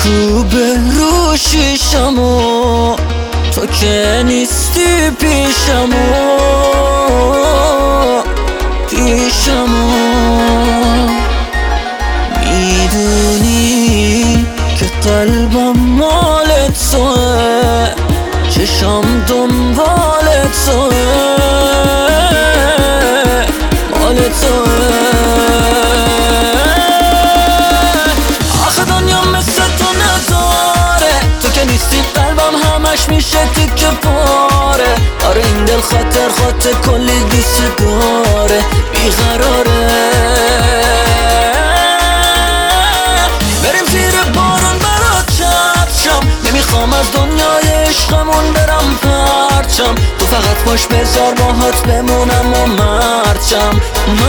میکوبه رو شیشمو، تو که نیستی پیشمو میدونی که قلبم مال توه، چشم دنبال توه، مال توه. آخه دنیا مثل تو نداره، تو که نیستی قلبم همش میشه تیکه پاره. آره این دل خاطر کلی دوست داره، بیقراره. بریم زیر بارون برات چترم، نمیخوام از دنیای عشقمون برم پرچم. تو فقط باش بذار باهات بمونم و مرچم.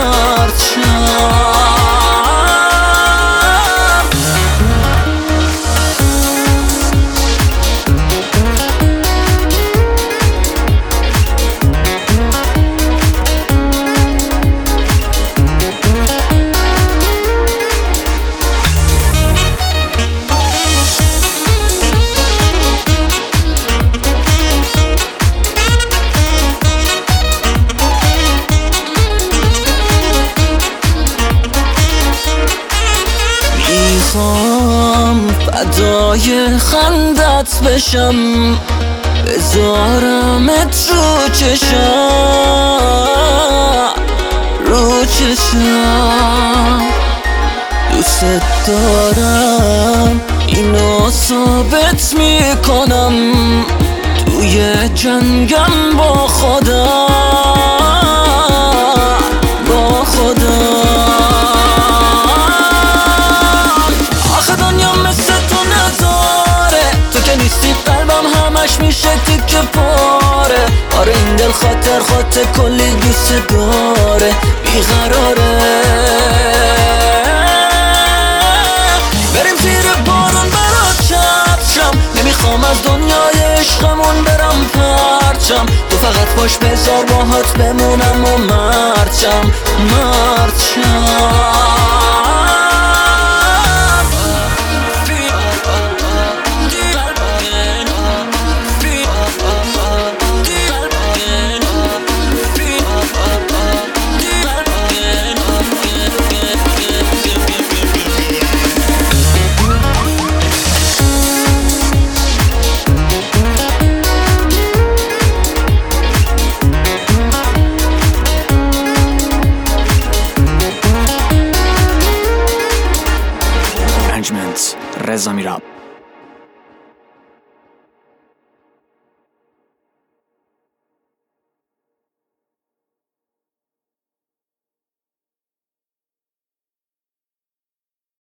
میخوام فدای خندت بشم، بذارمت رو چشم، رو چشم. دوست دارم اینو ثابت میکنم، توی جنگم با خودم، با خودم. نیستی قلبم همش میشه تیکه پاره. آره این دل خاطر کلی دوست داره، بیقراره. بریم زیر بارون برات چترم، نمیخوام از دنیای عشقمون برم پرچم. تو فقط باش بذار باهات بمونم و مرچم. رضا میراب.